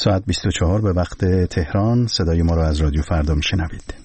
ساعت 24 به وقت تهران. صدای ما را از رادیو فردا میشنوید.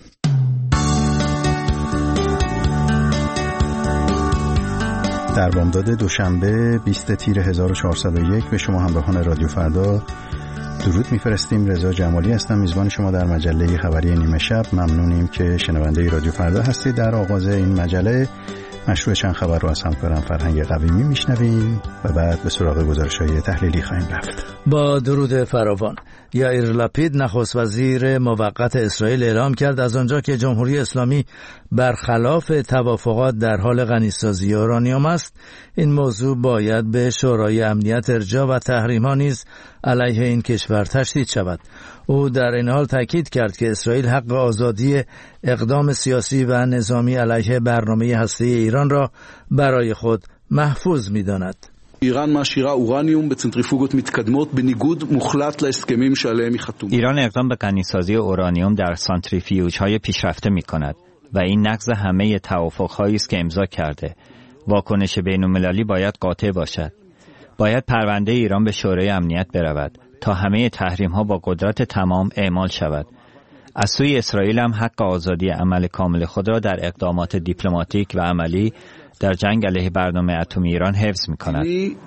در بامداد دوشنبه 20 تیر 1401 به شما همراهان رادیو فردا درود میفرستیم. رضا جمالی هستم، میزبان شما در مجله خبری نیمه شب. ممنونیم که شنونده رادیو فردا هستید. در آغاز این مجله مشروع چند خبر رو از همکارم فرهنگ قویمی میشنویم و بعد به سراغ گزارش‌های تحلیلی خواهیم رفت. با درود فراوان. یائیر لپید نخست وزیر موقت اسرائیل اعلام کرد از آنجا که جمهوری اسلامی برخلاف توافقات در حال غنیسازی اورانیوم است، این موضوع باید به شورای امنیت ارجاع و تحریم‌ها نیز علیه این کشور تشدید شود. او در این حال تاکید کرد که اسرائیل حق آزادی اقدام سیاسی و نظامی علیه برنامه هسته‌ای ایران را برای خود محفوظ می‌داند. ایران معشیره اورانیوم به سنتریفوگات متقدمות بניגוד مخلط להסכמים שעליהם היא חתומה. ایران اقدام به غنیسازی اورانیوم در سانتریفیوژهای پیشرفته می‌کند و این نقض همه توافق‌هایی است که امضا کرده. واکنش بین‌المللی باید قاطع باشد. باید پرونده ایران به شورای امنیت برود تا همه تحریم‌ها با قدرت تمام اعمال شود. از سوی اسرائیل هم حق آزادی عمل کامل خود را در اقدامات دیپلماتیک و عملی در جنگ علیه برنامه اتمی ایران حفظ می‌کند.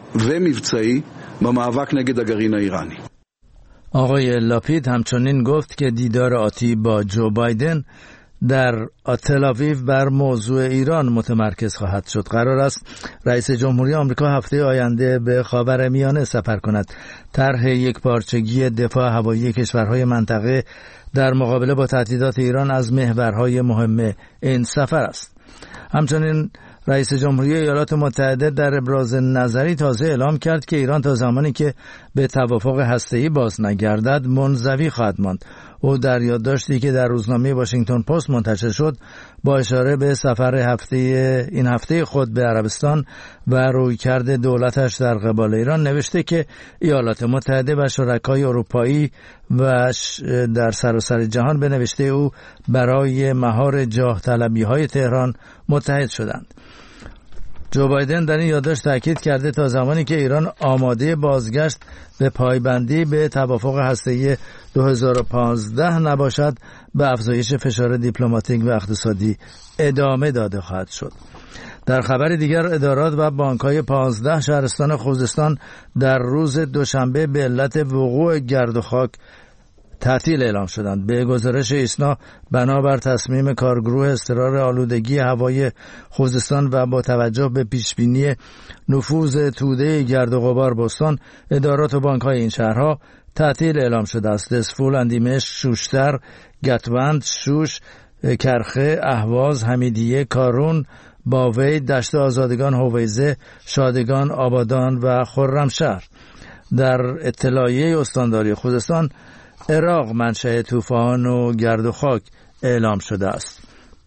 آقای لاپید همچنین گفت که دیدار آتی با جو بایدن در تل‌آویو بر موضوع ایران متمرکز خواهد شد. قرار است رئیس جمهوری آمریکا هفته آینده به خاورمیانه سفر کند. طرح یکپارچگی دفاع هوایی کشورهای منطقه در مقابله با تهدیدات ایران از محورهای مهم این سفر است. همچنین رئیس جمهوری ایالات متحده در ابراز نظری تازه اعلام کرد که ایران تا زمانی که به توافق هسته‌ای باز نگردد منزوی خواهد ماند. او در یادداشتی که در روزنامه واشنگتن پست منتشر شد با اشاره به سفر این هفته خود به عربستان و رویکرد دولتش در قبال ایران نوشته که ایالات متحده و شرکای اروپایی و در سراسر جهان به نوشته او برای مهار جاه طلبی‌های تهران متحد شدند. جو بایدن در این یادداشت تاکید کرده تا زمانی که ایران آماده بازگشت به پایبندی به توافق هسته‌ای 2015 نباشد، به افزایش فشار دیپلماتیک و اقتصادی ادامه داده خواهد شد. در خبر دیگر ادارات و بانک‌های 15 شهرستان خوزستان در روز دوشنبه به علت وقوع گرد و خاک تعطیل اعلام شدند. به گزارش ایسنا بنابر تصمیم کارگروه اضطرار آلودگی هوای خوزستان و با توجه به پیشبینی نفوذ توده گرد و غبار بستان، ادارات و بانک‌های این شهرها تعطیل اعلام شده است. دسفول، اندیمش، شوشتر، گتوند، شوش، کرخه، اهواز، حمیدیه، کارون، باوید، دشت آزادگان، هویزه، شادگان، آبادان و خرمشهر. در اطلاعیه استانداری خوزستان عراق منشأ طوفان و گرد و خاک اعلام شده است.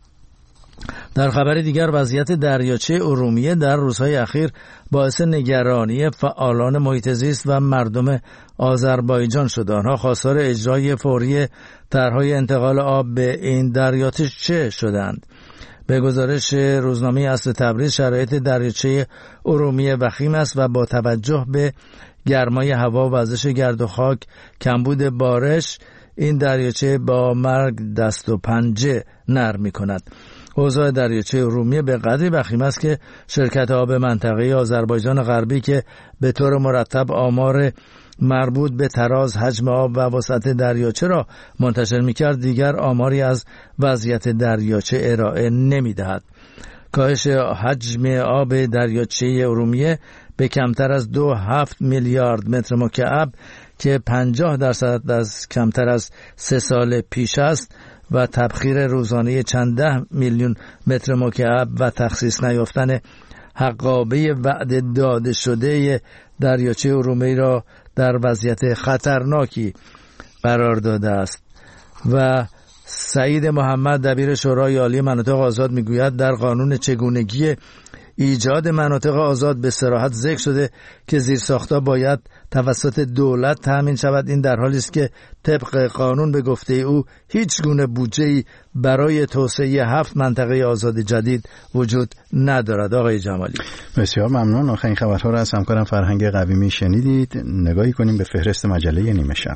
در خبر دیگر وضعیت دریاچه ارومیه در روزهای اخیر باعث نگرانی فعالان محیط زیست و مردم آذربایجان شده. آنها خواستار اجرای فوری طرح‌های انتقال آب به این دریاچه شدند. به گزارش روزنامه اصل تبریز شرایط دریاچه ارومیه وخیم است و با توجه به گرمای هوا و وزش گرد و خاک، کمبود بارش، این دریاچه با مرگ دست و پنجه نرم می‌کند. اوضاع دریاچه ارومیه به قدری وخیم است که شرکت آب منطقه آذربایجان غربی که به طور مرتب آمار مربوط به تراز، حجم آب و وسعت دریاچه را منتشر می‌کرد، دیگر آماری از وضعیت دریاچه ارائه نمی‌دهد. کاهش حجم آب دریاچه ارومیه به کمتر از 2.7 میلیارد متر مکعب که 50% از کمتر از 3 سال پیش است و تبخیر روزانه چند ده میلیون متر مکعب و تخصیص نیافتن حقابه وعده داده شده دریاچه ارومیه را در وضعیت خطرناکی قرار داده است. و سعید محمد دبیر شورای عالی مناطق آزاد میگوید در قانون چگونگی ایجاد مناطق آزاد به صراحت ذکر شده که زیرساخت‌ها باید توسط دولت تامین شود. این در حالی است که طبق قانون به گفته او هیچ گونه بودجه‌ای برای توسعه 7 منطقه آزاد جدید وجود ندارد. آقای جمالی، بسیار ممنون. آخرین خبرها را از همکارم فرهنگ قویمی شنیدید. نگاهی کنیم به فهرست مجله نیمه شب.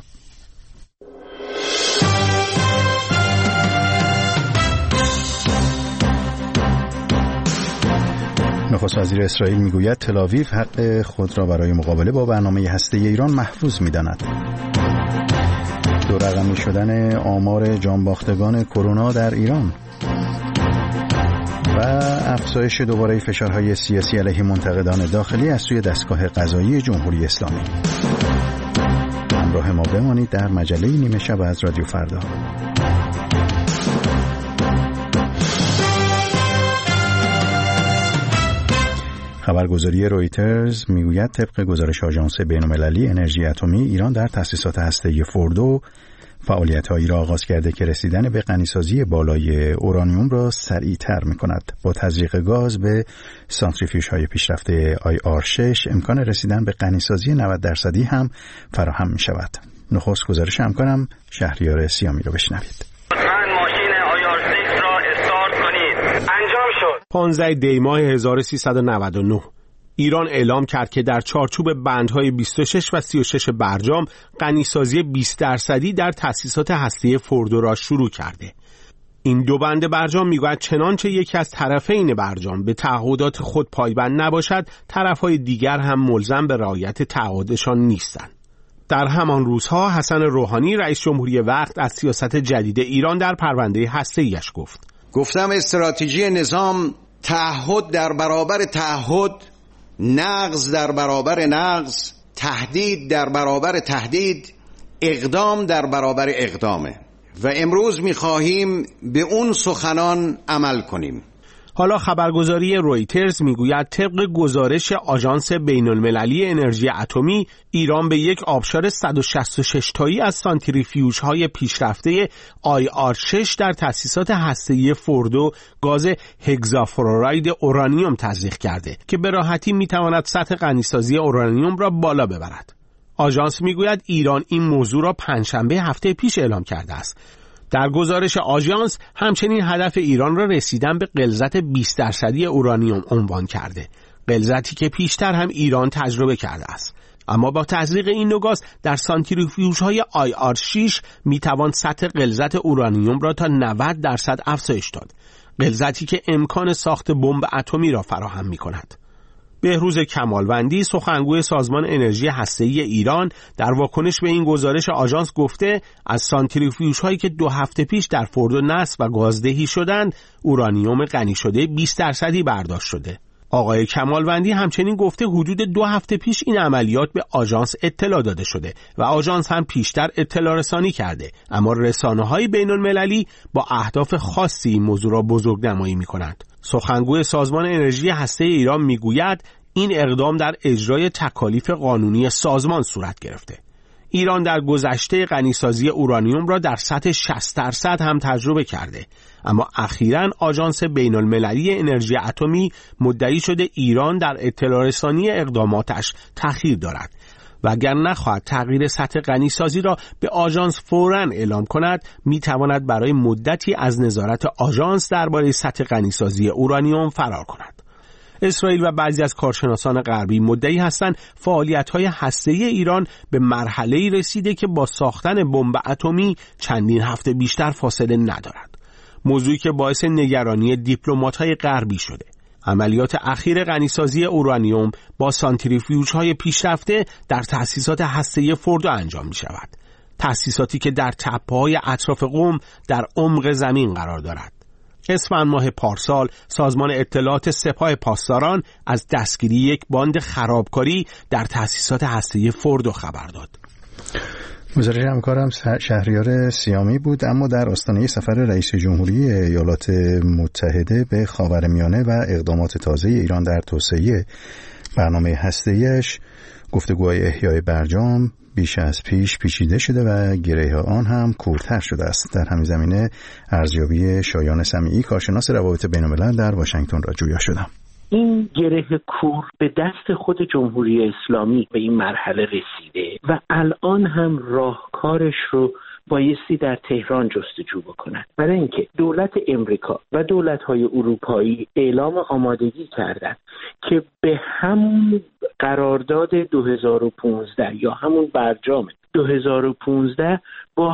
نخست وزیر اسرائیل میگوید تل‌آویو حق خود را برای مقابله با برنامه هسته‌ای ایران محفوظ می‌داند. دو رقمی شدن آمار جانباختگان کرونا در ایران و افزایش دوباره فشارهای سیاسی علیه منتقدان داخلی از سوی دستگاه قضایی جمهوری اسلامی. همراه ما بمانید در مجله نیمه شب از رادیو فردا. خبرگزاری رویترز میگوید طبق گزارش آژانس بین‌المللی انرژی اتمی، ایران در تأسیسات هسته‌ای فوردو فعالیت‌هایی را آغاز کرده که رسیدن به غنیسازی بالای اورانیوم را سریع‌تر می‌کند. با تزریق گاز به سانتریفیوژهای پیشرفته IR6 امکان رسیدن به غنیسازی 90% هم فراهم می‌شود. نخست گزارش همکارم شهریار سیامی را بشنوید. 15 دی ماه 1399 ایران اعلام کرد که در چارچوب بندهای 26 و 36 برجام غنیسازی 20% در تأسیسات هسته‌ای فوردو را شروع کرده. این دو بند برجام میگوید چنانچه یکی از طرفین برجام به تعهدات خود پایبند نباشد، طرفهای دیگر هم ملزم به رعایت تعهدشان نیستند. در همان روزها حسن روحانی رئیس جمهوری وقت از سیاست جدید ایران در پرونده هسته‌ایش گفتم استراتژی نظام تعهد در برابر تعهد، نقض در برابر نقض، تهدید در برابر تهدید، اقدام در برابر اقدامه و امروز می‌خواهیم به اون سخنان عمل کنیم. حالا خبرگزاری رویترز میگوید طبق گزارش آژانس بین‌المللی انرژی اتمی، ایران به یک آبشار 166 تایی از سانتریفیوژهای پیشرفته IR6 در تأسیسات هسته‌ای فوردو گاز هگزافلوراید اورانیوم تزریق کرده که به راحتی میتواند سطح غنیسازی اورانیوم را بالا ببرد. آژانس میگوید ایران این موضوع را پنجشنبه هفته پیش اعلام کرده است. در گزارش آژانس همچنین هدف ایران را رسیدن به غلظت 20% اورانیوم عنوان کرده، غلظتی که پیشتر هم ایران تجربه کرده است. اما با تزریق این نوع گاز در سانتریفیوژهای IR6 میتوان سطح غلظت اورانیوم را تا 90% افزایش داد، غلظتی که امکان ساخت بمب اتمی را فراهم می‌کند. بهروز کمالوندی سخنگوی سازمان انرژی هسته‌ای ایران در واکنش به این گزارش آژانس گفته از سانتریفیوژهایی که 2 هفته پیش در فوردو نصب و گازدهی شدند اورانیوم غنی شده 20% برداشت شده. آقای کمالوندی همچنین گفته حدود 2 هفته پیش این عملیات به آژانس اطلاع داده شده و آژانس هم پیشتر اطلاع رسانی کرده، اما رسانه‌های بین‌المللی با اهداف خاصی این موضوع را بزرگنمایی می‌کنند. سخنگوی سازمان انرژی هسته‌ای ایران میگوید این اقدام در اجرای تکالیف قانونی سازمان صورت گرفته. ایران در گذشته غنیسازی اورانیوم را در سطح 60% هم تجربه کرده، اما اخیراً آژانس بین‌المللی انرژی اتمی مدعی شده ایران در اطلاع رسانی اقداماتش تأخیر دارد و اگر نخواهد تغییر سطح غنیسازی را به آژانس فوراً اعلام کند، می‌تواند برای مدتی از نظارت آژانس درباره سطح غنیسازی اورانیوم فرار کند. اسرائیل و بعضی از کارشناسان غربی مدعی هستند فعالیت‌های هسته‌ای ایران به مرحله‌ای رسیده که با ساختن بمب اتمی چندین هفته بیشتر فاصله ندارد، موضوعی که باعث نگرانی دیپلمات‌های غربی شده. عملیات اخیر غنیسازی اورانیوم با سانتریفیوژهای پیشرفته در تأسیسات هسته‌ای فوردو انجام می‌شود، تأسیساتی که در تپه‌های اطراف قم در عمق زمین قرار دارد. اسفند ماه پارسال سازمان اطلاعات سپاه پاسداران از دستگیری یک باند خرابکاری در تأسیسات هسته‌ای فوردو خبر داد. گزارش همکارم شهریار سیامی بود. اما در آستانه سفر رئیس جمهوری ایالات متحده به خاورمیانه و اقدامات تازه ایران در توسعه برنامه هسته‌ایش، گفتگوهای احیای برجام بیش از پیش پیچیده شده و گره آن هم کورتر شده است. در همین زمینه ارزیابی شایان سمیعی، کارشناس روابط بین‌الملل در واشنگتن را جویا شدم. این گره کور به دست خود جمهوری اسلامی به این مرحله رسیده و الان هم راهکارش رو بایستی در تهران جستجو بکنند، برای اینکه دولت امریکا و دولت‌های اروپایی اعلام آمادگی کردند که به همون قرارداد 2015 یا همون برجام 2015 با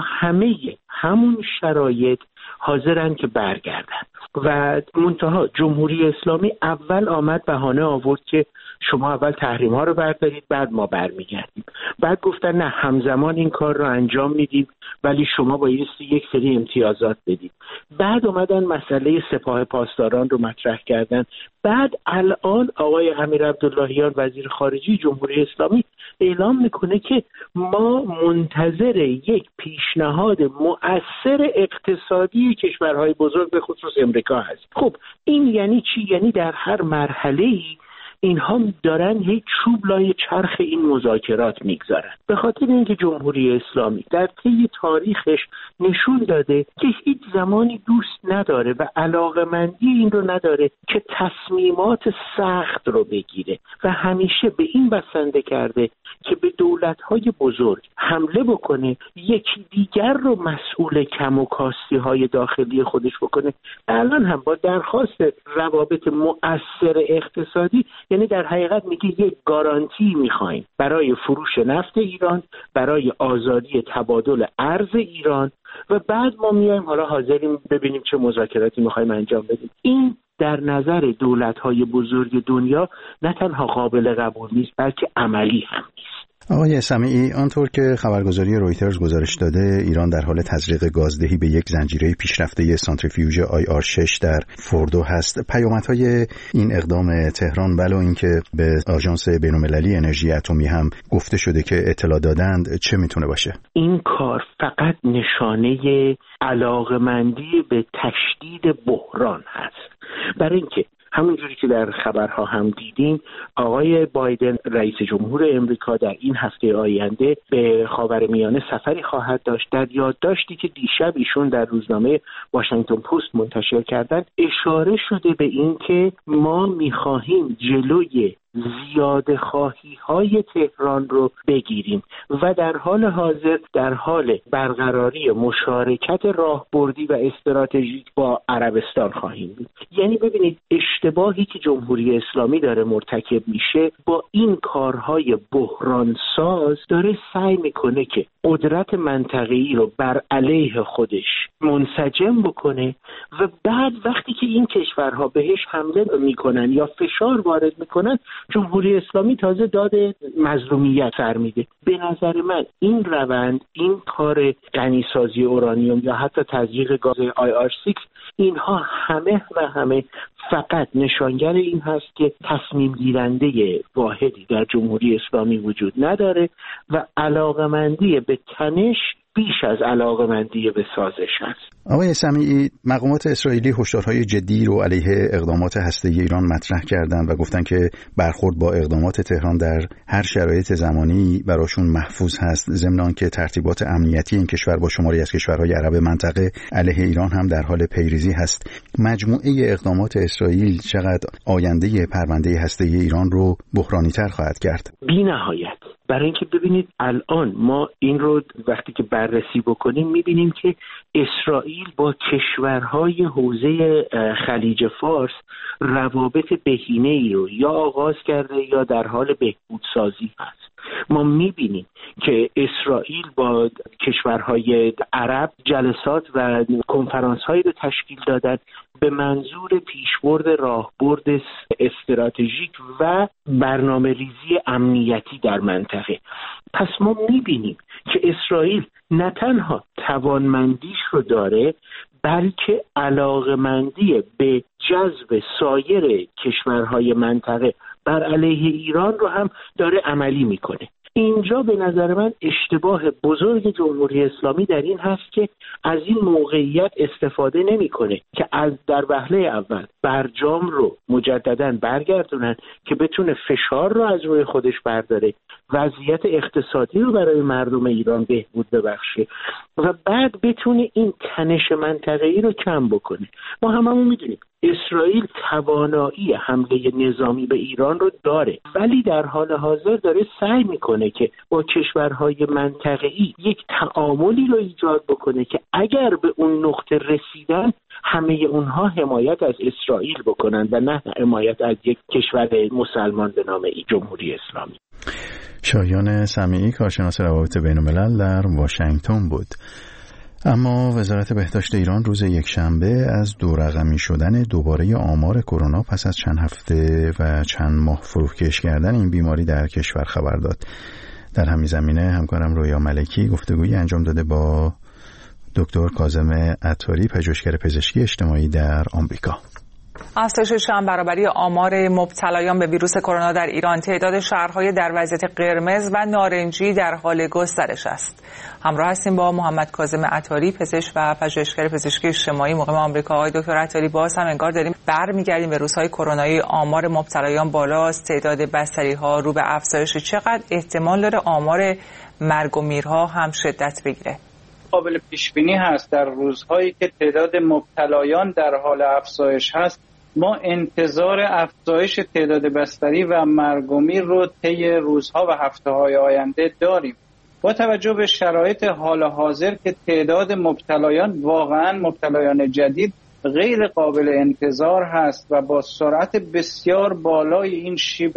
همون شرایط حاضرن که برگردن و منتها جمهوری اسلامی اول آمد بهانه آورد که شما اول تحریم ها رو بردارید بعد ما برمیگردیم. بعد گفتن نه، همزمان این کار رو انجام میدیم ولی شما بایستی یک سری امتیازات بدید. بعد اومدن مسئله سپاه پاسداران رو مطرح کردن. بعد الان آقای امیر عبداللهیان وزیر خارجه جمهوری اسلامی اعلام میکنه که ما منتظر یک پیشنهاد مؤثر اقتصادی کشورهای بزرگ به خصوص امریکا هست. خب این یعنی چی؟ یعنی در هر مرحله‌ای اینها دارن یک چوب لای چرخ این مذاکرات میگذارن، به خاطر اینکه جمهوری اسلامی در طی تاریخش نشون داده که هیچ زمانی دوست نداره و علاقه‌مندی این رو نداره که تصمیمات سخت رو بگیره و همیشه به این بسنده کرده که به دولت‌های بزرگ حمله بکنه، یکی دیگر رو مسئول کم و کاستی‌های داخلی خودش بکنه. الان هم با درخواست روابط مؤثر اقتصادی، یعنی در حقیقت میگه یک گارانتی میخوایم برای فروش نفت ایران، برای آزادی تبادل ارز ایران و بعد ما میایم حالا حاضریم ببینیم چه مذاکراتی میخوایم انجام بدیم. این در نظر دولت‌های بزرگ دنیا نه تنها قابل قبول نیست بلکه عملی هم نیست. آقای سمیعی، آنطور که خبرگزاری رویترز گزارش داده، ایران در حال تزریق گازدهی به یک زنجیره پیشرفته سانتریفیوژ IR6 در فوردو هست. پیامدهای این اقدام تهران ولو اینکه به آژانس بین‌المللی انرژی اتمی هم گفته شده که اطلاع دادند، چه میتونه باشه؟ این کار فقط نشانه علاقه‌مندی به تشدید بحران هست، برای اینکه همونجوری که در خبرها هم دیدیم آقای بایدن رئیس جمهور امریکا در این هفته آینده به خاورمیانه سفری خواهد داشت. در یادداشتی که دیشب ایشون در روزنامه واشنگتن پست منتشر کردن اشاره شده به این که ما می‌خواهیم جلوی زیاده خواهی های تهران رو بگیریم و در حال حاضر در حال برقراری مشارکت راهبردی و استراتژیک با عربستان خواهیم بود. یعنی ببینید اشتباهی که جمهوری اسلامی داره مرتکب میشه با این کارهای بحران ساز، داره سعی میکنه که قدرت منطقه‌ای رو بر علیه خودش منسجم بکنه و بعد وقتی که این کشورها بهش حمله میکنن یا فشار وارد میکنن، جمهوری اسلامی تازه داد مظلومیت سر میده. به نظر من این روند، این کار غنیسازی اورانیوم یا حتی تزریق گاز IR6، اینها همه فقط نشانگر این هست که تصمیم گیرنده واحدی در جمهوری اسلامی وجود نداره و علاقمندی به تنش بیش از علاقمندی به سازش است. آقای سمیعی، مقامات اسرائیلی هشدارهای جدی رو علیه اقدامات هسته‌ای ایران مطرح کردند و گفتن که برخورد با اقدامات تهران در هر شرایط زمانی براشون محفوظ هست، ضمن آنکه ترتیبات امنیتی این کشور با شماری از کشورهای عرب منطقه علیه ایران هم در حال پیریزی هست. مجموعه اقدامات اسرائیل چقدر آینده پرونده هسته‌ای ایران رو بحرانی‌تر خواهد کرد؟ بی‌نهایت. برای اینکه ببینید الان ما این رو وقتی که بررسی بکنیم میبینیم که اسرائیل با کشورهای حوزه خلیج فارس روابط بهینه‌ای رو یا آغاز کرده یا در حال بهبودسازی هست. ما میبینیم که اسرائیل با کشورهای عرب جلسات و کنفرانس‌هایی رو تشکیل دادن به منظور پیشبرد راهبرد استراتژیک و برنامه‌ریزی امنیتی در منطقه. پس ما می‌بینیم که اسرائیل نه تنها توانمندیش رو داره بلکه علاقمندی به جذب سایر کشورهای منطقه بر علیه ایران رو هم داره عملی میکنه. اینجا به نظر من اشتباه بزرگ جمهوری اسلامی در این هست که از این موقعیت استفاده نمیکنه که از در وهله اول برجام رو مجددا برگردونن که بتونه فشار رو از روی خودش برداره، وضعیت اقتصادی رو برای مردم ایران بهبود ببخشه و بعد بتونه این تنش منطقه‌ای رو کم بکنه. ما هممون میدونیم اسرائیل توانایی حمله نظامی به ایران رو داره، ولی در حال حاضر داره سعی میکنه که با کشورهای منطقه‌ای یک تعاملی رو ایجاد بکنه که اگر به اون نقطه رسیدن همه اونها حمایت از اسرائیل بکنن و نه حمایت از یک کشور مسلمان به نام جمهوری اسلامی. شایان سمیعی، کارشناس روابط بین‌الملل در واشنگتن بود. اما وزارت بهداشت ایران روز یکشنبه از 2 رقمی شدن دوباره آمار کرونا پس از چند هفته و چند ماه فروکش کردن این بیماری در کشور خبر داد. در همین زمینه همکارم رویا ملکی گفتگویی انجام داده با دکتر کاظم عطاری، پژوهشگر پزشکی اجتماعی در آمریکا. افزایش چند برابری آمار مبتلایان به ویروس کرونا در ایران، تعداد شهرهای در وضعیت قرمز و نارنجی در حال گسترش است. همراه هستیم با محمد کاظم عطاری، پزشک و پژوهشگر پزشکی اجتماعی مقیم آمریکا. آقای دکتر عطاری، باز هم انگار داریم برمیگردیم به روزهای کرونایی. آمار مبتلایان بالاست، تعداد بستری‌ها رو به افزایش. چقدر احتمال داره آمار مرگ و میرها هم شدت بگیره؟ قابل پیش بینی هست در روزهایی که تعداد مبتلایان در حال افزایش هست، ما انتظار افزایش تعداد بستری و مرگ و میر رو طی روزها و هفته‌های آینده داریم. با توجه به شرایط حال حاضر که تعداد مبتلایان، واقعاً مبتلایان جدید، غیر قابل انتظار هست و با سرعت بسیار بالای این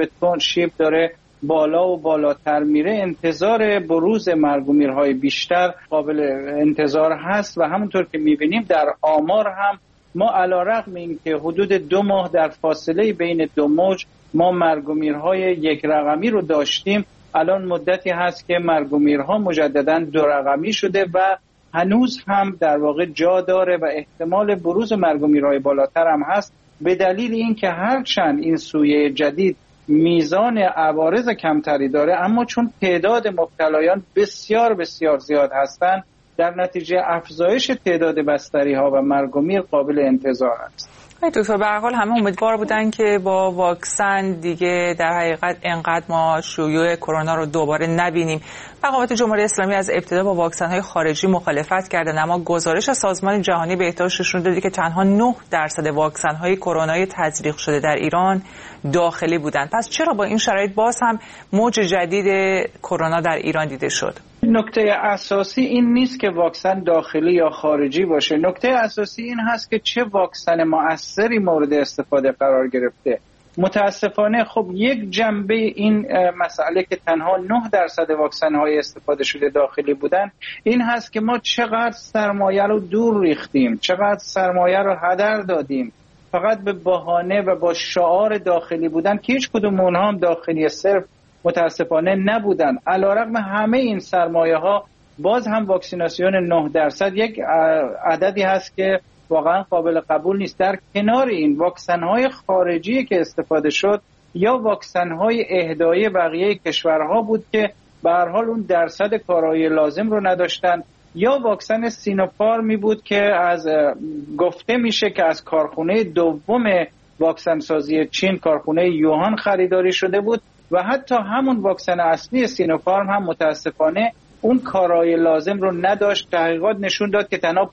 شیب داره بالا و بالاتر میره، انتظار بروز مرگ و میرهای بیشتر قابل انتظار هست و همونطور که میبینیم در آمار هم ما علیرغم این که حدود 2 ماه در فاصله بین 2 موج ما مرگ و میرهای 1 رقمی رو داشتیم، الان مدتی هست که مرگ و میرها مجددا 2 رقمی شده و هنوز هم در واقع جا داره و احتمال بروز مرگ و میرهای بالاتر هم هست، به دلیل اینکه هرچند این سویه جدید میزان عوارض کمتری داره، اما چون تعداد مبتلایان بسیار بسیار زیاد هستند، در نتیجه افزایش تعداد بستری ها و مرگ و میر قابل انتظار است. دکتر، به هر حال همه امیدوار بودن که با واکسن دیگه در حقیقت انقدر ما شیوع کرونا رو دوباره نبینیم. مقامات جمهوری اسلامی از ابتدا با واکسن های خارجی مخالفت کردن، اما گزارش از سازمان جهانی بهداشت نشون داده که تنها 9% واکسن های کرونایی تزریق شده در ایران داخلی بودند. پس چرا با این شرایط باز هم موج جدید کرونا در ایران دیده شد؟ نکته اساسی این نیست که واکسن داخلی یا خارجی باشه. نکته اساسی این هست که چه واکسن مؤثری مورد استفاده قرار گرفته. متاسفانه خب یک جنبه این مسئله که تنها 9% واکسن های استفاده شده داخلی بودن این هست که ما چقدر سرمایه رو دور ریختیم، چقدر سرمایه رو هدر دادیم فقط به بهانه و با شعار داخلی بودن که هیچ کدوم اونها هم داخلی صرف متاسفانه نبودن. علیرغم همه این سرمایه ها باز هم واکسیناسیون 9% یک عددی هست که واقعا قابل قبول نیست. در کنار این واکسن های خارجی که استفاده شد یا واکسن های اهدای بقیه کشورها بود که به هر حال اون درصد کارایی لازم رو نداشتن، یا واکسن سینوفارمی بود که از گفته میشه که از کارخونه دوم واکسن سازی چین، کارخونه یوهان خریداری شده بود و حتی همون واکسن اصلی سینوفارم هم متاسفانه اون کارایی لازم رو نداشت. تحقیقات نشون داد که تنها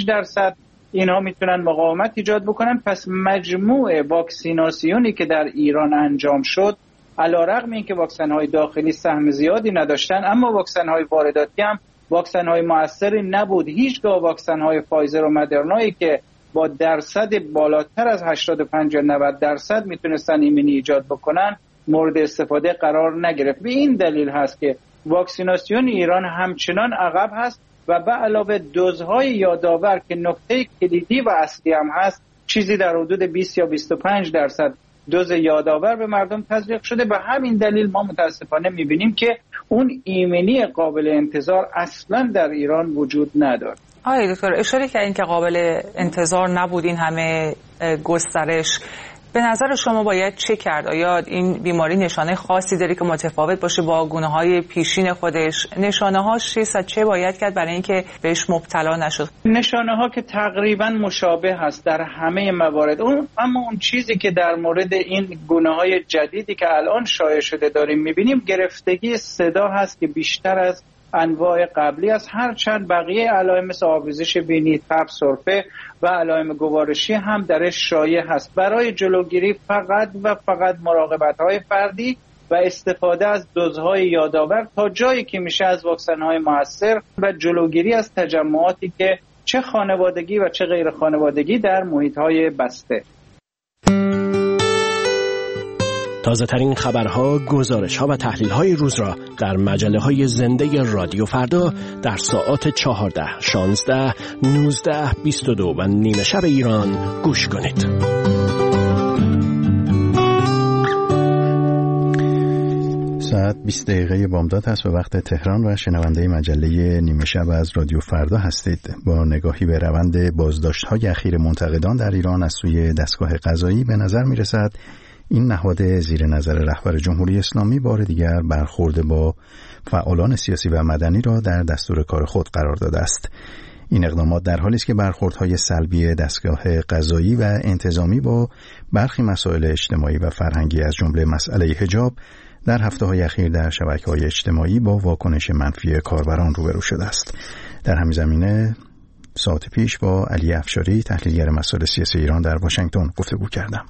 5% اینها میتونن مقاومت ایجاد بکنن. پس مجموع واکسیناسیونی که در ایران انجام شد، علیرغم اینکه واکسن‌های داخلی سهم زیادی نداشتن، اما واکسن‌های وارداتی هم واکسن‌های مؤثری نبود. هیچگاه واکسن‌های فایزر و مدرنایی که با درصد بالاتر از 85 یا 90% میتونستن ایمنی ایجاد بکنن مورد استفاده قرار نگرفت. به این دلیل هست که واکسیناسیون ایران همچنان عقب هست و به علاوه دوزهای یادآور که نکته کلیدی و اصلی هم هست، چیزی در حدود 20 یا 25% دوز یادآور به مردم تزریق شده. به همین دلیل ما متاسفانه میبینیم که اون ایمنی قابل انتظار اصلا در ایران وجود نداره. آقای دکتر، اشاره کردین که قابل انتظار نبود این همه گسترش. به نظر شما باید چه کرد؟ آیا این بیماری نشانه خاصی داره که متفاوت باشه با گونه‌های پیشین خودش؟ نشانه‌هاش چیست و چه باید کرد برای اینکه بهش مبتلا نشد؟ نشانه‌ها که تقریباً مشابه هست در همه موارد. اما اون چیزی که در مورد این گونه‌های جدیدی که الان شایع شده داریم می‌بینیم، گرفتگی صدا هست که بیشتر از انواع قبلی است، هرچند بقیه علائم مثل آبریزش بینی، تب، سرفه و علائم گوارشی هم درش شایع هست. برای جلوگیری فقط و فقط مراقبت‌های فردی و استفاده از دوزهای یادآور تا جایی که میشه از واکسن‌های مؤثر و جلوگیری از تجمعاتی که چه خانوادگی و چه غیر خانوادگی در محیط‌های بسته. تازه ترین خبرها، گزارش‌ها و تحلیل‌های روز را در مجله‌های زنده رادیو فردا در ساعات 14, 16, 19, 22 و نیمه شب ایران گوش کنید. ساعت 20 دقیقه بامداد هست و وقت تهران و شنونده مجله نیمه شب از رادیو فردا هستید. با نگاهی به روند بازداشت‌های اخیر منتقدان در ایران از سوی دستگاه قضایی به نظر می‌رسد این نهاد زیر نظر رهبر جمهوری اسلامی بار دیگر برخورد با فعالان سیاسی و مدنی را در دستور کار خود قرار داده است. این اقدامات در حالی است که برخوردهای سلبی دستگاه قضایی و انتظامی با برخی مسائل اجتماعی و فرهنگی از جمله مسئله حجاب در هفته‌های اخیر در شبکه‌های اجتماعی با واکنش منفی کاربران روبرو شده است. در همین زمینه ساعت پیش با علی افشاری تحلیلگر مسائل سیاسی ایران در واشنگتن گفتگو کردم.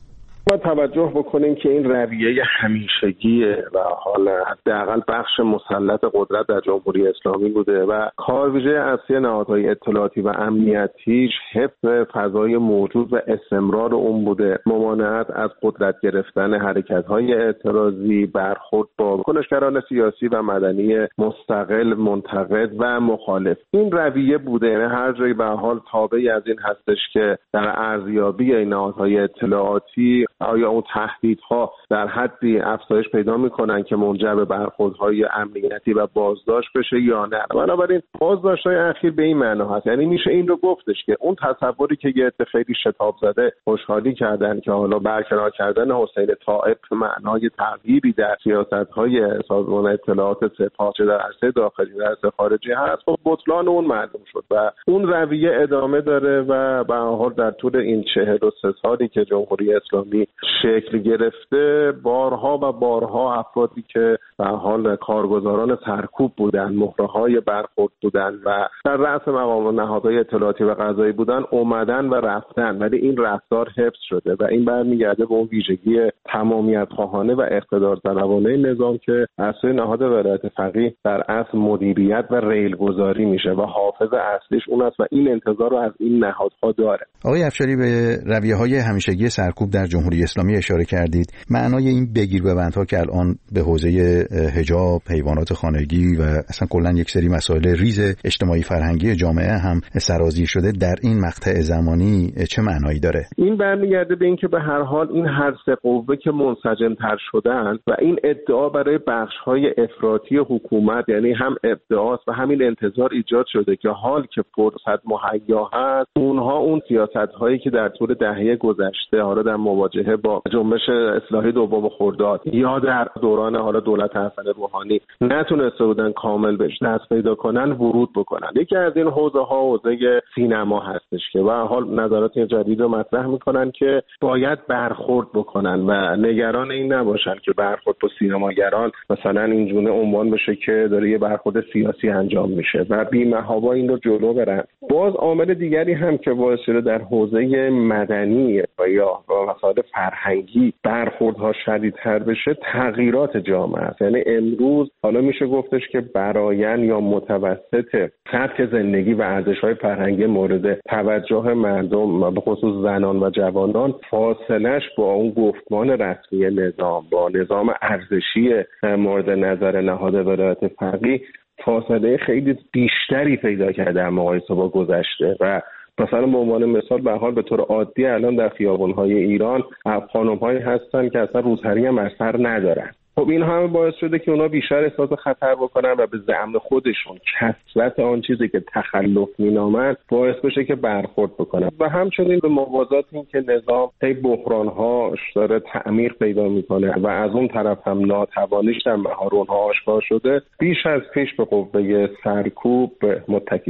ما توجه بکنیم که این رویه همیشگیه و حالا حداقل بخش مسلط قدرت در جمهوری اسلامی بوده و کارویژه اصلی نهادهای اطلاعاتی و امنیتیش حفظ فضای موجود و استمرار اون بوده، ممانعت از قدرت گرفتن حرکت‌های اعتراضی، برخورد با کنشگران سیاسی و مدنی مستقل، منتقد و مخالف. این رویه بوده، یعنی هر جایی به حال تابعی از این هستش که در ارزیابی این نهادهای اطلاعاتی آیا اون تهدیدها در حدی افزایش پیدا میکنن که منجر به برخوردهای امنیتی و بازداشت بشه یا نه. بنابراین بازداشت‌های اخیر به این معنا هست، یعنی میشه این رو گفتش که اون تصوری که یه عده خیلی شتاب زده خوشحالی کردن که حالا برکنار کردن حسین طائب معنای تغییری در سیاست‌های سازمان اطلاعات سپاه چه در عرصه داخلی و عرصه خارجی هست، خب بطلان اون معلوم شد و اون رویه ادامه داره و به هر حال در طول این 43 سالی که جمهوری اسلامی شکل گرفته بارها و بارها افرادی که به حال کارگزاران سرکوب بودن، مهره‌های برخورد بودن و در رأس مقام نهادهای اطلاعاتی و قضایی بودن اومدن و رفتن، ولی این رفتار حفظ شده و این برمیگرده به اون ویژگی تمامیت خواهانه و اقتدار طلبانه نظام که از سوی نهاد ولایت فقیه در اصل مدیریت و ریلگذاری میشه و حافظ اصلیش اون است و این انتظار رو از این نهادها داره. آقای افشاری، به رویه‌های همیشگی سرکوب در جمهوری اسلامی اشاره کردید. معنای این بگیر ببندها که الان به حوزه حجاب، حیوانات خانگی و اصلا کلا یک سری مسائل ریز اجتماعی فرهنگی جامعه هم سرازیر شده در این مقطع زمانی چه معنایی داره؟ این برمیگرده به اینکه به هر حال این هر سه قوه که منسجم‌تر شدن و این ادعا برای بخش‌های افراطی حکومت، یعنی هم ادعاست و همین انتظار ایجاد شده که حال که فرصت مهیا هست اونها اون سیاست‌هایی که در طول دهه گذشته حالا در مواجهه با جنبش اصلاحی دوم خرداد یا در دوران حالا دولت حسن روحانی نتونسته بودن کامل بهش دست پیدا کنن ورود بکنن. یکی از این حوزه‌ها حوزه سینما هستش که به هر حال نظرات جدید رو مطرح میکنن که باید برخورد بکنن و نگران این نباشن که برخورد با سینماگران مثلا اینجوری عنوان بشه که داره یه برخورد سیاسی انجام میشه و بی‌محابا این رو جلو برن. باز عامل دیگری هم که باعث شده در حوزه مدنی و یا مسائل فرهنگی برخوردها شدیدتر بشه تغییرات جامعه است. یعنی امروز حالا میشه گفتش که برآیند یا متوسط سبک زندگی و ارزش‌های فرهنگی مورد توجه مردم به خصوص زنان و جوانان فاصلش با اون گفتمان رسمی نظام، با نظام ارزشی مورد نظر نهاد ولایت فقیه فاصله خیلی بیشتری پیدا کرده در مقایسه با گذشته و مثلا به عنوان مثال به حال به طور عادی الان در خیابان‌های ایران خانم‌هایی هستن که اصلا روسری هم اثر ندارن. خب این همه باعث شده که اونا بیشتر احساس خطر بکنن و به زعم خودشون کثرت آن چیزی که تخلف مینامند باعث بشه که برخورد بکنن و همچنین به موازات این که نظام طی بحران‌هاش داره تعمیر پیدا میکنه و از اون طرف هم ناتوانیش در مهارون‌ها آشکار شده بیش از پیش به قوه سرکوب متکی شده.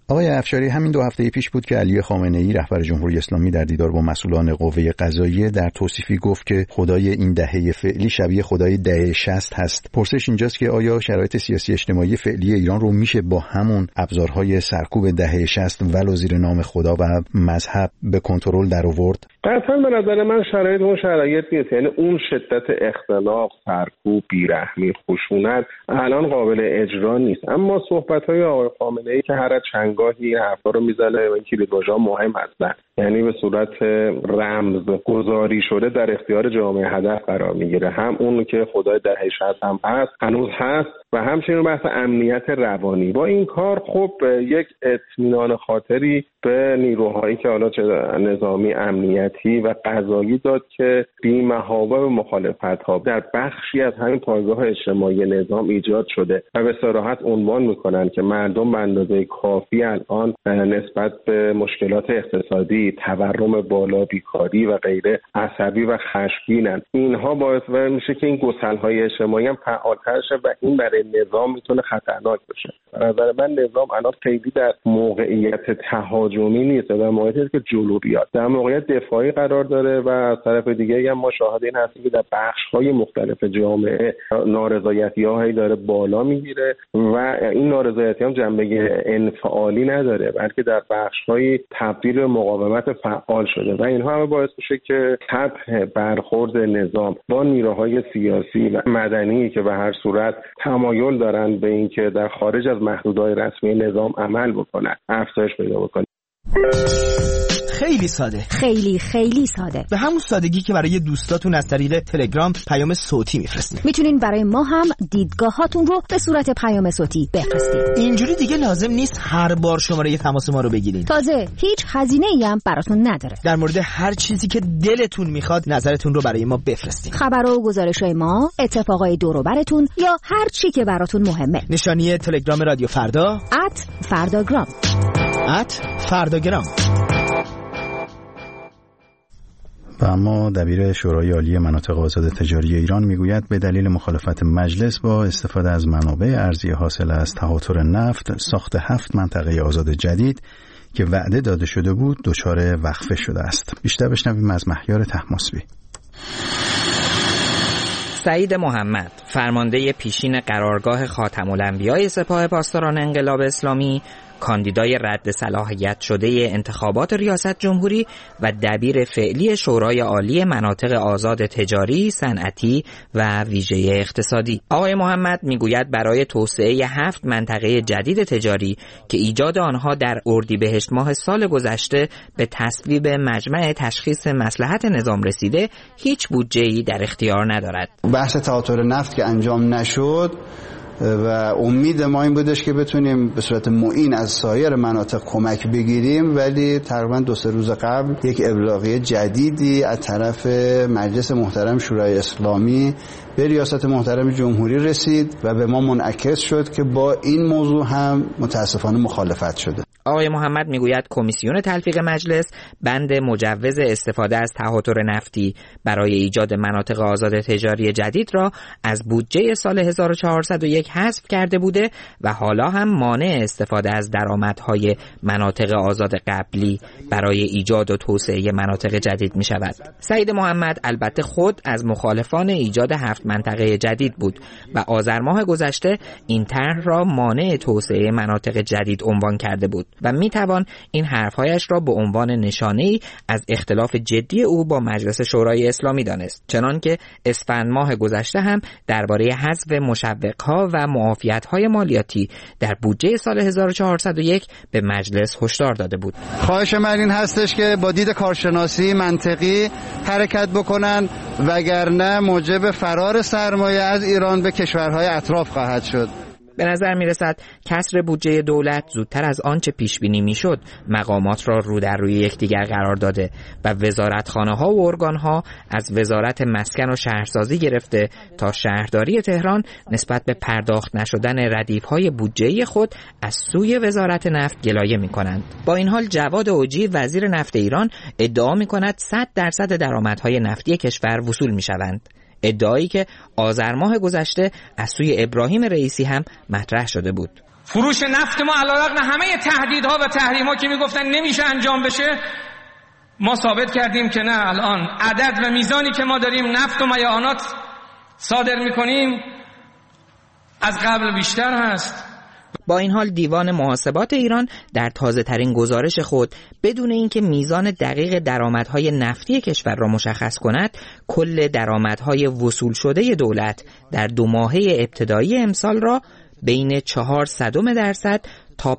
آقای افشاری، همین 2 هفته پیش بود که علی خامنه‌ای رهبر جمهوری اسلامی در دیدار با مسئولان قوه قضاییه در توصیفی گفت که خدای این دهه فعلی شبیه خدای دهه 60 هست. پرسش اینجاست که آیا شرایط سیاسی اجتماعی فعلی ایران رو میشه با همون ابزارهای سرکوب دهه 60 ولو زیر نام خدا و مذهب به کنترل در آورد؟ قطعا به نظر من شرایط اون شرایط نیست. یعنی اون شدت اختلاف، سرکوب، بیرحمی، خشونت الان قابل اجرا نیست. اما صحبت‌های آقای خامنه‌ای که هر چندگاهی حرفا رو میزنه و این کلیدواژه‌ها مهم هستن، یعنی به صورت رمز گذاری شده در اختیار جامعه هدف قرار میگیره. هم اون که خدای دهه 60 هم هست، هنوز هست، و همچنین بحث امنیت روانی. با این کار خب یک اطمینان خاطری به نیروهایی که حالا چه نظامی، امنیتی و قضایی داد که بی‌محابا به مخالفت‌ها در بخشی از همین پایگاه اجتماعی نظام ایجاد شده و به صراحت عنوان میکنن که مردم به اندازه کافی الان نسبت به مشکلات اقتصادی، تورم بالا، بیکاری و غیره عصبی و خشمگینن. اینها باعث میشه که این گسل‌های اجتماعی هم فعال‌تر شه و این برای نظام میتونه خطرناک بشه. به نظر من نظام الان خیلی در موقعیت تهاجمی نیست، در موقعیتی که جلو بیاد، در موقعیت دفاعی قرار داره و از طرف دیگه هم ما شاهد این هستیم که در بخش‌های مختلف جامعه نارضایتی‌هایی داره بالا میگیره و این نارضایتی هم جنبه انفعالی نداره، بلکه در بخش‌های تبدیل به مقاومت فعال شده و اینها هم باعث میشه که سطح برخورد نظام با نیروهای سیاسی و مدنی که به هر صورت تمایل دارن به اینکه در خارج از محدودهای رسمی نظام عمل بکنن افزایش پیدا بکنه. خیلی ساده، خیلی ساده، به همون سادگی که برای دوستاتون از طریق تلگرام پیام صوتی میفرستید. میتونین برای ما هم دیدگاهاتون رو به صورت پیام صوتی بفرستید. اینجوری دیگه لازم نیست هر بار شماره تماس ما رو بگیرین. تازه هیچ هزینه‌ای هم براتون نداره. در مورد هر چیزی که دلتون میخواد نظرتون رو برای ما بفرستید. خبرها و گزارش‌های ما، اتفاقای دور و براتون یا هر چی که براتون مهمه. نشانی تلگرام رادیو فردا @فرداگرام. @فرداگرام. و اما دبیر شورای عالی مناطق آزاد تجاری ایران میگوید به دلیل مخالفت مجلس با استفاده از منابع ارضی حاصل از تهاتر نفت، ساخت 7 منطقه آزاد جدید که وعده داده شده بود دچار وقفه شده است. بیشتر بشنویم از مهیار طهماسبی. سعید محمد، فرمانده پیشین قرارگاه خاتم الانبیاء سپاه پاسداران انقلاب اسلامی، کاندیدای رد صلاحیت شده انتخابات ریاست جمهوری و دبیر فعلی شورای عالی مناطق آزاد تجاری، صنعتی و ویژه اقتصادی. آقای محمد میگوید برای توسعه 7 منطقه جدید تجاری که ایجاد آنها در اردیبهشت ماه سال گذشته به تصویب مجمع تشخیص مصلحت نظام رسیده، هیچ بودجه‌ای در اختیار ندارد. بحث تهاتر نفت که انجام نشد و امید ما این بودش که بتونیم به صورت معین از سایر مناطق کمک بگیریم، ولی تقریبا 2-3 روز قبل یک ابلاغیه جدیدی از طرف مجلس محترم شورای اسلامی به ریاست محترم جمهوری رسید و به ما منعکس شد که با این موضوع هم متاسفانه مخالفت شده. آقای محمد میگوید کمیسیون تلفیق مجلس بند مجوز استفاده از تهاتر نفتی برای ایجاد مناطق آزاد تجاری جدید را از بودجه سال 1401 حذف کرده بوده و حالا هم مانع استفاده از درآمدهای مناطق آزاد قبلی برای ایجاد و توسعه مناطق جدید می شود. سعید محمد البته خود از مخالفان ایجاد 7 منطقه جدید بود و آذر ماه گذشته این طرح را مانع توسعه مناطق جدید عنوان کرده بود و میتوان این حرفهایش را به عنوان نشانه‌ای از اختلاف جدی او با مجلس شورای اسلامی دانست، چنانکه اسفند ماه گذشته هم درباره حذف مشوق‌ها و معافیت‌های مالیاتی در بودجه سال 1401 به مجلس هشدار داده بود. خواهش من این هستش که با دید کارشناسی منطقی حرکت بکنن، وگرنه موجب فرار سرمایه از ایران به کشورهای اطراف خواهد شد. به نظر می رسد کسر بودجه دولت زودتر از آنچه پیش بینی می شد مقامات را رو در روی یکدیگر قرار داده و وزارتخانه ها و ارگان ها از وزارت مسکن و شهرسازی گرفته تا شهرداری تهران نسبت به پرداخت نشدن ردیف های بودجه خود از سوی وزارت نفت گلایه می کنند. با این حال جواد اوجی وزیر نفت ایران ادعا می کند 100% درآمدهای نفتی کشور وصول می شوند. ادعایی که آذر ماه گذشته از سوی ابراهیم رئیسی هم مطرح شده بود. فروش نفت ما علیرغم همه تهدیدها و تحریم‌ها که میگفتن نمیشه انجام بشه، ما ثابت کردیم که نه، الان عدد و میزانی که ما داریم نفت و مایعات صادر میکنیم از قبل بیشتر هست. با این حال دیوان محاسبات ایران در تازه ترین گزارش خود بدون اینکه میزان دقیق درآمدهای نفتی کشور را مشخص کند، کل درآمدهای وصول شده دولت در 2 ماهه ابتدایی امسال را بین 0.4% تا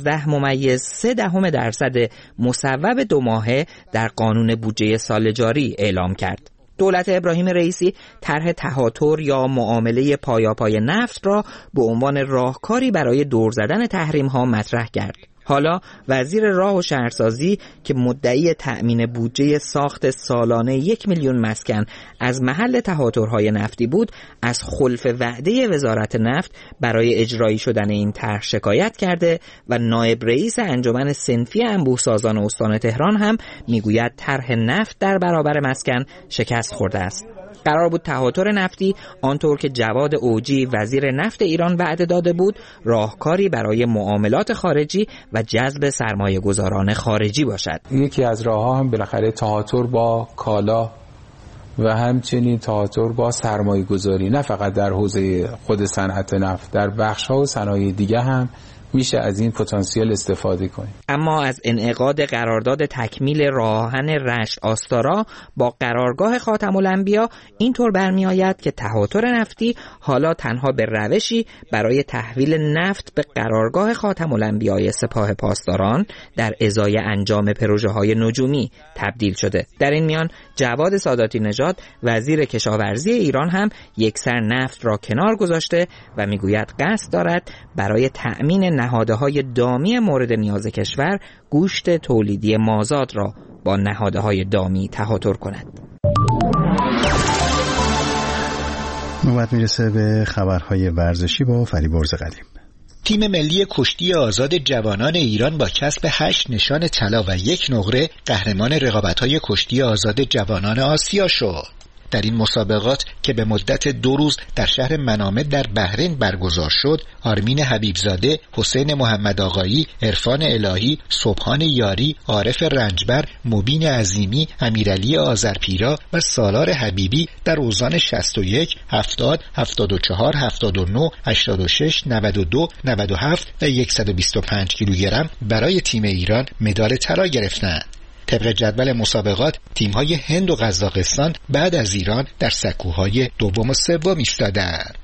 15.3% مصوب 2 ماهه در قانون بودجه سال جاری اعلام کرد. دولت ابراهیم رئیسی طرح تهاتر یا معامله پایاپای نفت را به عنوان راهکاری برای دور زدن تحریم‌ها مطرح کرد. حالا وزیر راه و شهرسازی که مدعی تأمین بودجه ساخت سالانه 1 میلیون مسکن از محل تهاترهای نفتی بود، از خلف وعده وزارت نفت برای اجرایی شدن این طرح شکایت کرده و نایب رئیس انجمن صنفی انبوه‌سازان استان تهران هم میگوید طرح نفت در برابر مسکن شکست خورده است. قرار بود تهاتر نفتی آنطور که جواد اوجی وزیر نفت ایران وعده داده بود راهکاری برای معاملات خارجی و جذب سرمایه گذاران خارجی باشد. یکی از راه‌ها هم بالاخره تهاتر با کالا و همچنین تهاتر با سرمایه گذاری، نه فقط در حوزه خود صنعت نفت، در بخش‌ها و صنایع دیگه هم میشه از این پتانسیل استفاده کنیم. اما از انعقاد قرارداد تکمیل راه آهن رشت آستارا با قرارگاه خاتم الانبیا اینطور برمی آید که تهاتر نفتی حالا تنها به روشی برای تحویل نفت به قرارگاه خاتم الانبیای سپاه پاسداران در ازای انجام پروژه های نجومی تبدیل شده. در این میان جواد ساداتی نژاد وزیر کشاورزی ایران هم یکسر نفت را کنار گذاشته و میگوید قصد دارد برای تأمین نهادهای دامی مورد نیاز کشور گوشت تولیدی مازاد را با نهادهای دامی تهاتر کند. نوبت میرسه به خبرهای ورزشی با فریبرز قدیم. تیم ملی کشتی آزاد جوانان ایران با کسب 8 نشان طلا و 1 نقره قهرمان رقابت‌های کشتی آزاد جوانان آسیا شد. در این مسابقات که به مدت 2 روز در شهر منامه در بحرین برگزار شد، آرمین حبیبزاده، حسین محمد آقایی، عرفان الهی، صبحان یاری، عارف رنجبر، مبین عظیمی، امیرعلی آذرپیرا و سالار حبیبی در اوزان 61، 70، 74، 79، 86، 92، 97 و 125 کیلوگرم برای تیم ایران مدال طلا گرفتند. طبق جدول مسابقات تیم‌های هند و قزاقستان بعد از ایران در سکوهای دوم و سوم ایستادند.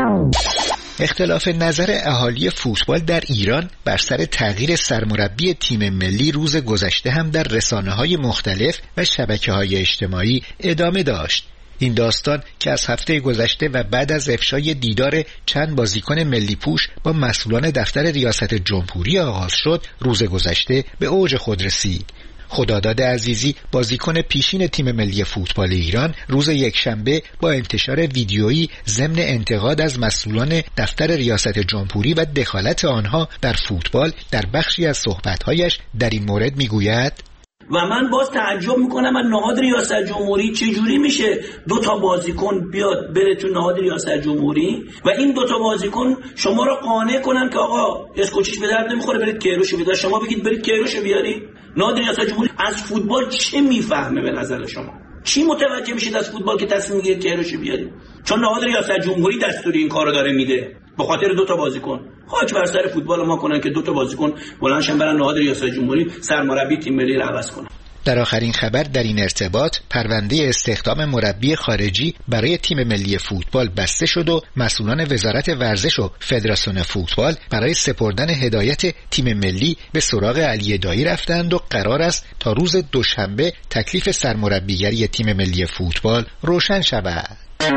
اختلاف نظر اهالی فوتبال در ایران بر سر تغییر سرمربی تیم ملی روز گذشته هم در رسانه‌های مختلف و شبکه‌های اجتماعی ادامه داشت. این داستان که از هفته گذشته و بعد از افشای دیدار چند بازیکن ملی پوش با مسئولان دفتر ریاست جمهوری آغاز شد، روز گذشته به اوج خود رسید. خداداد عزیزی، بازیکن پیشین تیم ملی فوتبال ایران، روز یکشنبه با انتشار ویدیویی ضمن انتقاد از مسئولان دفتر ریاست جمهوری و دخالت آنها در فوتبال در بخشی از صحبت‌هایش در این مورد میگوید: و من باز تعجب میکنم از نهاد ریاست جمهوری چجوری میشه 2 تا بازیکن بیاد بره تو نهاد ریاست جمهوری و این 2 تا بازیکن شما رو قانع کنن که آقا اسکوچیش به درد نمیخوره، برید کیروش بیارید. شما بگید برید کیروش بیارید. نهاد ریاست جمهوری از فوتبال چه میفهمه به نظر شما؟ چی متوجه میشید از فوتبال که تصمیم میگیرید کیروش بیارید؟ چون نهاد ریاست جمهوری دستوری این کارو داره میده به خاطر 2 تا بازیکن. خاک بر سر فوتبال ما کنن که 2 تا بازیکن بلندشن برن نهاد ریاست جمهوری سرمربی تیم ملی رو عوض کنن. در آخرین خبر در این ارتباط پرونده استخدام مربی خارجی برای تیم ملی فوتبال بسته شد و مسئولان وزارت ورزش و فدراسیون فوتبال برای سپردن هدایت تیم ملی به سراغ علی دایی رفتند و قرار است تا روز دوشنبه تکلیف سرمربیگری تیم ملی فوتبال روشن شود.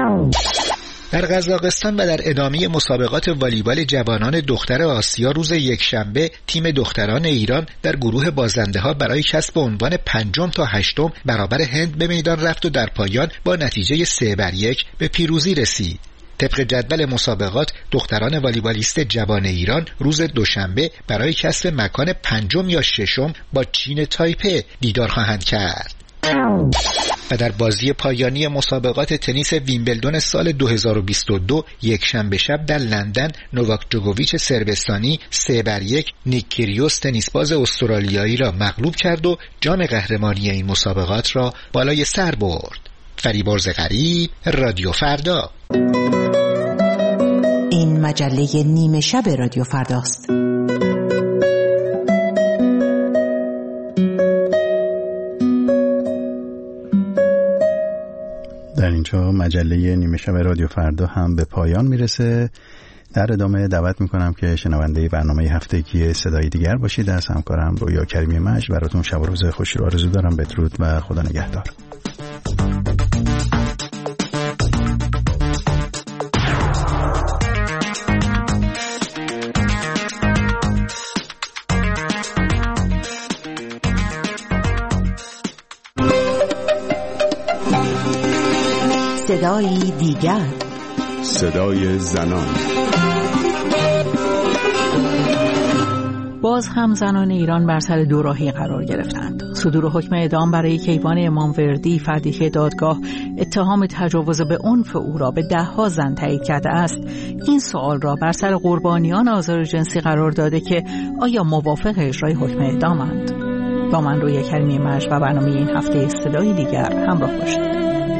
در قزاقستان و در ادامه مسابقات والیبال جوانان دختر آسیا روز یکشنبه تیم دختران ایران در گروه بازنده‌ها برای کسب عنوان 5 تا 8 برابر هند به میدان رفت و در پایان با نتیجه 3-1 به پیروزی رسید. طبق جدول مسابقات دختران والیبالیست جوان ایران روز دوشنبه برای کسب مکان 5 یا 6 با چین تایپه دیدار خواهند کرد. و در بازی پایانی مسابقات تنیس ویمبلدون سال 2022 یک شنبه شب در لندن نوواک جوکوویچ صربستانی 3-1 نیک کیریوس تنیسباز استرالیایی را مغلوب کرد و جام قهرمانی این مسابقات را بالای سر برد. فریبرز غریب، رادیو فردا. این مجله نیمه شب رادیو فرداست. در اینجا مجله نیمه شب رادیو فردا هم به پایان میرسه. در ادامه دعوت میکنم که شنونده برنامه هفتگی صدای دیگر باشید. از همکارم رویا کریمی مجد براتون شب و روز خوشی رو آرزو دارم. بدرود و خدا نگهدار. صدای دیگر، صدای زنان. باز هم زنان ایران بر سر دوراهی قرار گرفتند. صدور حکم اعدام برای کیوان اماموردی، فردی که دادگاه اتهام تجاوز به عنف او را به 10 زن تایید کرده است، این سوال را بر سر قربانیان آزار جنسی قرار داده که آیا موافق اجرای حکم اعدامند؟ با من رویا کریمی مجد و برنامه این هفته صدای دیگر همراه باشید.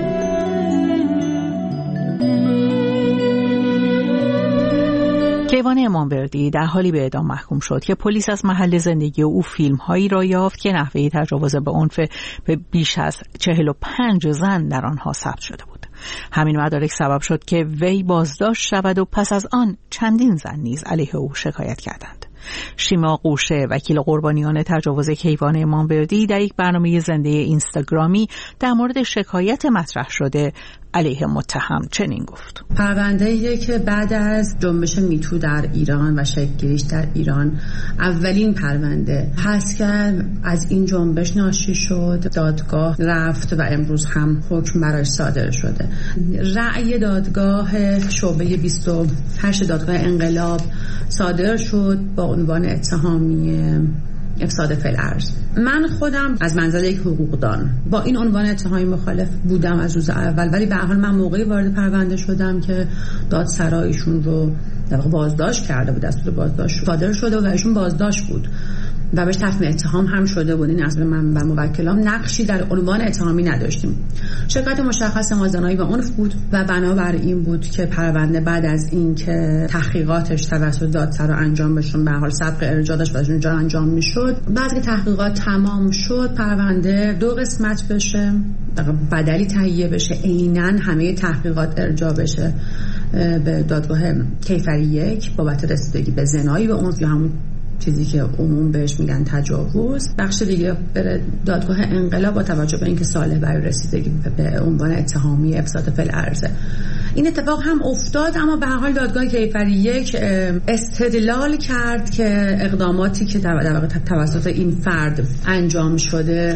کیوان اماموردی در حالی به اعدام محکوم شد که پلیس از محل زندگی او فیلم‌هایی را یافت که نحوه تجاوز به عنف به بیش از 45 زن در آنها ثبت شده بود. همین مدارک سبب شد که وی بازداشت شود و پس از آن چندین زن نیز علیه او شکایت کردند. شیما قوشه، وکیل قربانیان تجاوز کیوان اماموردی، در یک برنامه زنده اینستاگرامی در مورد شکایت مطرح شده علیه متهم چنین گفت: پرونده‌ای که بعد از جنبش میتو در ایران و شکل‌گیریش در ایران اولین پرونده هست که از این جنبش ناشی شد، دادگاه رفت و امروز هم حکم برایش صادر شده. رأی دادگاه شعبه 28 دادگاه انقلاب صادر شد با عنوان اتهامی افساد فی‌الارض. من خودم از منزل یک حقوقدان با این عنوان اتهامی مخالف بودم از روز اول، ولی به هر حال من موقعی وارد پرونده شدم که دادسرایشون رو در واقع بازداشت کرده بود، دستور بازداشت صادر شده و ایشون بازداشت بود و بهش تفهیم اتهام هم شده بود. این از من و موکلام نقشی در عنوان اتهامی نداشتیم. شکایت مشخص ما زنایی به عنف بود و بنابر این بود که پرونده بعد از این که تحقیقاتش توسط دادسرا انجام بشون، به هر حال سبق ارجاع داشت و از اونجا انجام میشد، بعد که تحقیقات تمام شد پرونده 2 قسمت بشه، بدلی تهیه بشه، عیناً همه تحقیقات ارجاع بشه به دادگاه کیفری 1 بابت رسیدگی به زنایی به عنف یا همون چیزی که عموم بهش میگن تجاوز. بخش دیگه بره دادگاه انقلاب با توجه به اینکه صالح برای رسیدگی به عنوان اتهامی افساد فی‌الارض. این اتفاق هم افتاد، اما به هر حال دادگاه کیفری 1 استدلال کرد که اقداماتی که در واقع توسط این فرد انجام شده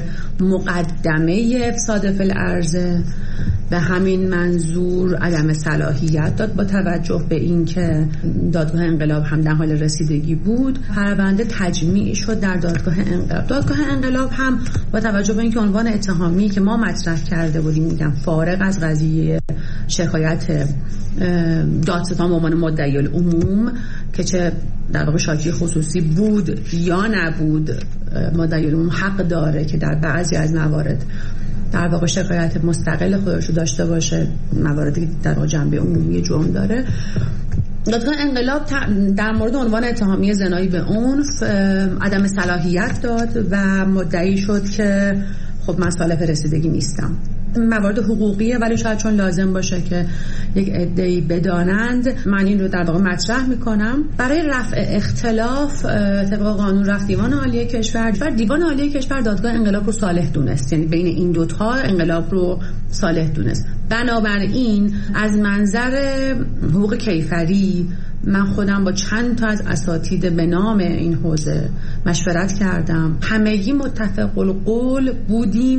مقدمه افساد فی‌الارض، به همین منظور عدم صلاحیت داد با توجه به اینکه دادگاه انقلاب هم در حال رسیدگی بود. پرونده تجمیع شد در دادگاه انقلاب. دادگاه انقلاب هم با توجه به اینکه عنوان اتهامی که ما مطرح کرده بودیم، میگم فارغ از قضیه شکایت دادستان به عنوان مدعی العموم که چه در واقع شاکی خصوصی بود یا نبود، مدعی العموم حق داره که در بعضی از موارد در واقع شکایت مستقل خودش رو داشته باشه، مواردی در واقع جنبه عمومی جرم داره. دادگاه انقلاب در مورد عنوان اتهامی زنایی به عنف عدم صلاحیت داد و مدعی شد که خب من صالح رسیدگی نیستم. موارد حقوقیه ولی شاید چون لازم باشه که یک عده‌ای بدانند من این رو در واقع مطرح میکنم. برای رفع اختلاف طبق قانون رفت دیوان عالی کشور و دیوان عالی کشور دادگاه انقلاب رو صالح دونست، یعنی بین این دوتا انقلاب رو صالح دونست. بنابراین از منظر حقوق کیفری من خودم با چند تا از اساتید به نام این حوزه مشورت کردم، همگی متفق القول بودیم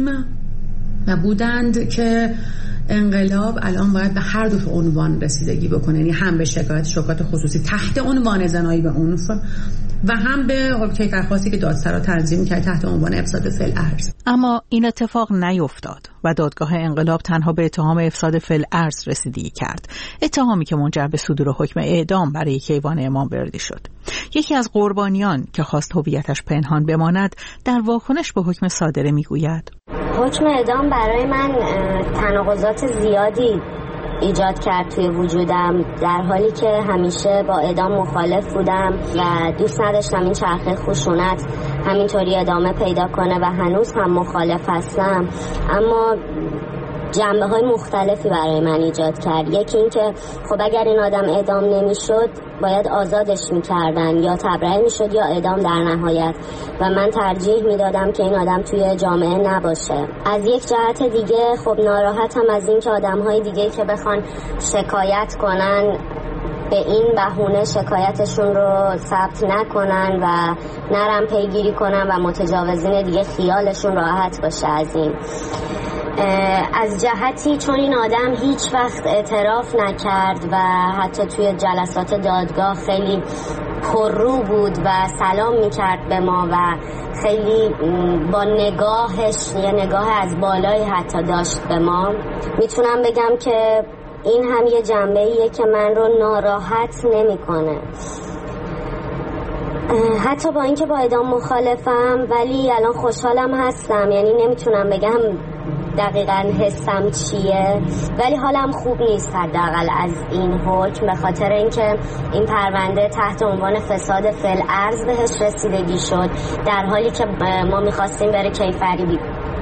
و بودند که انقلاب الان باید به هر دو عنوان رسیدگی بکنه، یعنی هم به شکایت خصوصی تحت عنوان زنایی به عنف و هم به کیفرخواستی که دادسرا تنظیم کرد تحت عنوان افساد فی‌الارض. اما این اتفاق نیفتاد و دادگاه انقلاب تنها به اتهام افساد فی‌الارض رسیدگی کرد، اتهامی که منجر به صدور حکم اعدام برای کیوان اماموردی شد. یکی از قربانیان که خواست هویتش پنهان بماند در واکنش به حکم صادره میگوید: حکم اعدام برای من تناقضات زیادی ایجاد کرد توی وجودم، در حالی که همیشه با اعدام مخالف بودم و دوست نداشتم این چرخه خشونت همینطوری ادامه پیدا کنه و هنوز هم مخالف هستم. اما جنبه‌های مختلفی برای من ایجاد کرد. یکی این که خب اگر این آدم اعدام نمی‌شد باید آزادش می‌کردن، یا تبرئه می‌شد یا اعدام در نهایت، و من ترجیح میدادم که این آدم توی جامعه نباشه. از یک جهت دیگه خب ناراحتم از این که آدم‌های دیگه که بخوان شکایت کنن به این بهونه شکایتشون رو ثبت نکنن و نرم پیگیری کنن و متجاوزین دیگه خیالشون راحت باشه از این. از جهتی چون این آدم هیچ وقت اعتراف نکرد و حتی توی جلسات دادگاه خیلی پررو بود و سلام میکرد به ما و خیلی با نگاهش یه نگاه از بالایی حتی داشت به ما، میتونم بگم که این هم یه جنبه‌ایه که من رو ناراحت نمی‌کنه. حتی با اینکه با اعدام مخالفم ولی الان خوشحالم هستم، یعنی نمیتونم بگم دقیقاً حسم چیه، ولی حالم خوب نیست حداقل از این حکم، به خاطر اینکه این پرونده تحت عنوان فساد فی‌الارض بهش رسیدگی شد، در حالی که ما می‌خواستیم بره کیفری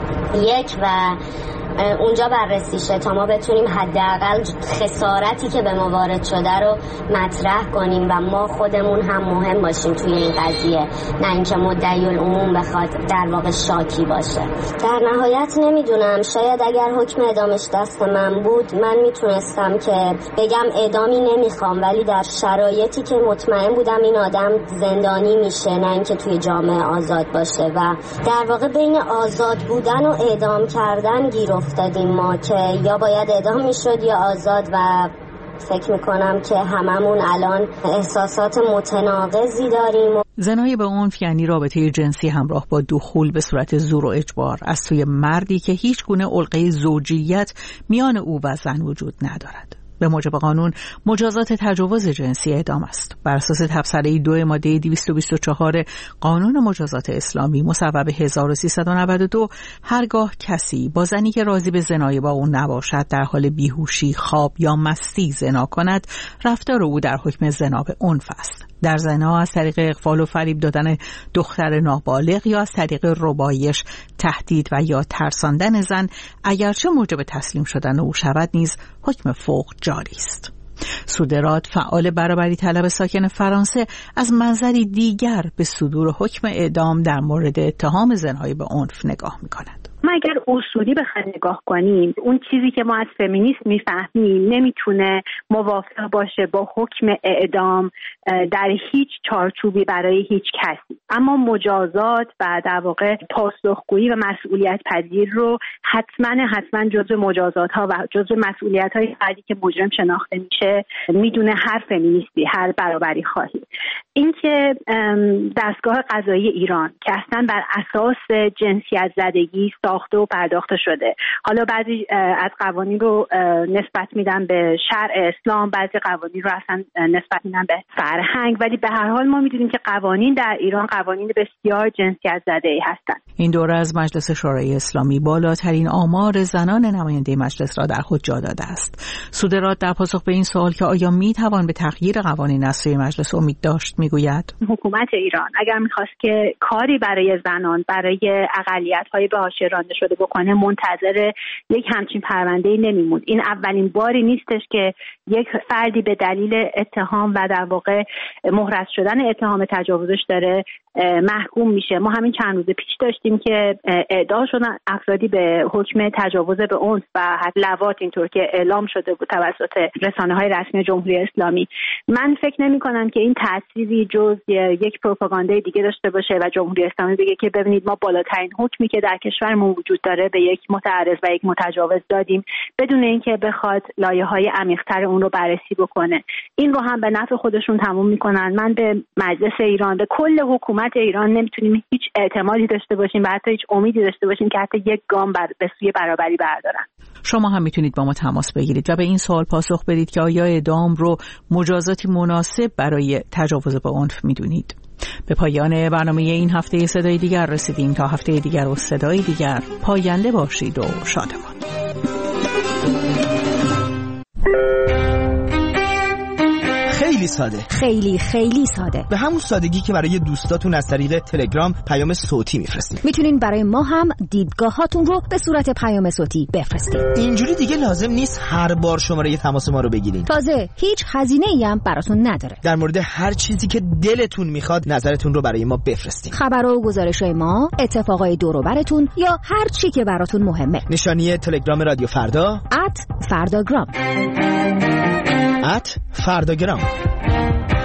یک و اونجا بررسی شه تا ما بتونیم حداقل خسارتی که به ما وارد شده رو مطرح کنیم و ما خودمون هم مهم باشیم توی این قضیه، نه اینکه مدعی العموم بخواد در واقع شاکی باشه. در نهایت نمیدونم، شاید اگر حکم اعدامش دست من بود من میتونستم که بگم اعدامی نمیخوام، ولی در شرایطی که مطمئن بودم این آدم زندانی میشه، نه اینکه توی جامعه آزاد باشه، و در واقع بین آزاد بودن و اعدام کردن گیر افتادیم ما که یا باید اعدام میشد یا آزاد، و فکر میکنم که هممون الان احساسات متناقضی داریم. زنای به عنف یعنی رابطه جنسی همراه با دخول به صورت زور و اجبار از سوی مردی که هیچ گونه علقه زوجیت میان او و زن وجود ندارد. به موجب قانون مجازات تجاوز جنسی اعدام است. بر اساس تبصره 2 ماده 224 قانون مجازات اسلامی مصوب 1392 هرگاه کسی با زنی که راضی به زنای با او نباشد در حال بیهوشی، خواب یا مستی زنا کند، رفتار او در حکم زنا به عنف است. در زنا از طریق اغفال و فریب دادن دختر نابالغ یا از طریق ربایش، تهدید و یا ترساندن زن اگرچه موجب تسلیم شدن او شود نیز حکم فوق جاری است. سودراد، فعال برابری طلب ساکن فرانسه، از منظری دیگر به صدور حکم اعدام در مورد اتهام زنای به عنف نگاه می‌کند. ما اگر اصولی بخوایم نگاه کنیم، اون چیزی که ما از فمینیسم میفهمیم نمیتونه موافق باشه با حکم اعدام در هیچ چارچوبی برای هیچ کسی، اما مجازات و در واقع پاسخگویی و مسئولیت پذیر رو حتما جزو مجازات ها و جزو مسئولیت های فردی که مجرم شناخته میشه میدونه هر فمینیستی، هر برابری خواهی. اینکه دستگاه قضایی ایران که اصلا بر اساس جنسیت زدگی ساخته و پرداخته شده، حالا بعضی از قوانین رو نسبت میدن به شرع اسلام، بعضی قوانین رو اصلا نسبت میدن به فرهنگ، ولی به هر حال ما میدونیم که قوانین در ایران قوانین بسیار جنسیت زده‌ای هستند. این دوره از مجلس شورای اسلامی بالاترین آمار زنان نماینده مجلس را در خود جا داده است. سودراد در پاسخ به این سوال که آیا میتوان به تغییر قوانین از سوی مجلس امید داشت میگوید: حکومت ایران اگر میخواست که کاری برای زنان، برای اقلیت‌های به حاشیه رانده شده بکنه، منتظر یک همچین پرونده‌ای نمیموند. این اولین باری نیستش که یک فردی به دلیل اتهام و در واقع محرز شدن اتهام تجاوزش داره محکوم میشه. ما همین چند روز پیش داشتیم که اعدام شدن افرادی به حکم تجاوز به عنف و لواط، اینطور که اعلام شده بود توسط رسانه‌های رسمی جمهوری اسلامی. من فکر نمی‌کنم که این تأثیری جز یک پروپاگاندای دیگه داشته باشه و جمهوری اسلامی بگه که ببینید ما بالاترین حکمی که در کشورمون وجود داره به یک متعرض و یک متجاوز دادیم، بدون اینکه بخواد لایه‌های عمیق‌تر اون رو بررسی بکنه. این رو هم به نفع خودشون تموم می‌کنن. من به مجلس ایران، به کل حکومت ایران نمیتونیم هیچ اعتمادی داشته باشیم و حتی هیچ امیدی داشته باشیم که حتی یک گام به سوی برابری بردارن. شما هم میتونید با ما تماس بگیرید و به این سوال پاسخ بدید که آیا اعدام رو مجازاتی مناسب برای تجاوز به عنف میدونید. به پایان برنامه این هفته صدای دیگر رسیدیم. تا هفته دیگر و صدای دیگر، پاینده باشید و شادمان. خیلی ساده، خیلی ساده، به همون سادگی که برای دوستاتون از طریق تلگرام پیام صوتی میفرستید. میتونین برای ما هم دیدگاهاتون رو به صورت پیام صوتی بفرستید. اینجوری دیگه لازم نیست هر بار شماره تماس ما رو بگیرین. تازه هیچ هزینه‌ای هم براتون نداره. در مورد هر چیزی که دلتون میخواد نظرتون رو برای ما بفرستید. خبر و گزارش‌های ما، اتفاقای دور و براتون یا هر چی که براتون مهمه. نشانی تلگرام رادیو فردا @فرداگرام. @فرداگرام.